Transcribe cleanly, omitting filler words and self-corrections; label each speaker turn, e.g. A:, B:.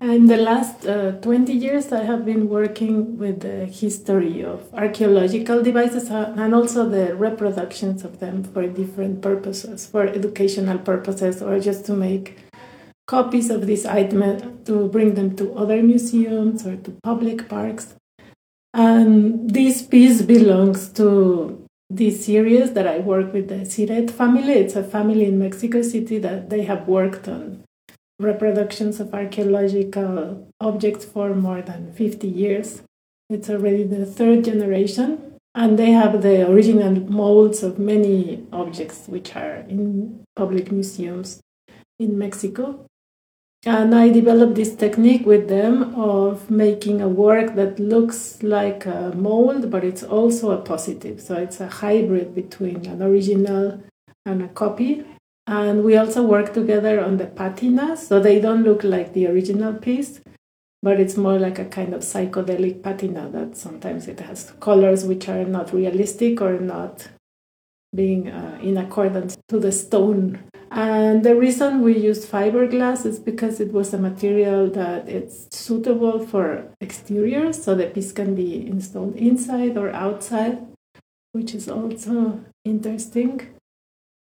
A: In the last 20 years, I have been working with the history of archaeological devices and also the reproductions of them for different purposes, for educational purposes, or just to make copies of these items to bring them to other museums or to public parks. And this piece belongs to this series that I work with the Siret family. It's a family in Mexico City that they have worked on reproductions of archaeological objects for more than 50 years. It's already the third generation, and they have the original molds of many objects which are in public museums in Mexico. And I developed this technique with them of making a work that looks like a mold, but it's also a positive. So it's a hybrid between an original and a copy. And we also work together on the patinas, so they don't look like the original piece, but it's more like a kind of psychedelic patina that sometimes it has colors which are not realistic or not being in accordance to the stone. And the reason we used fiberglass is because it was a material that it's suitable for exteriors, so the piece can be installed inside or outside, which is also interesting.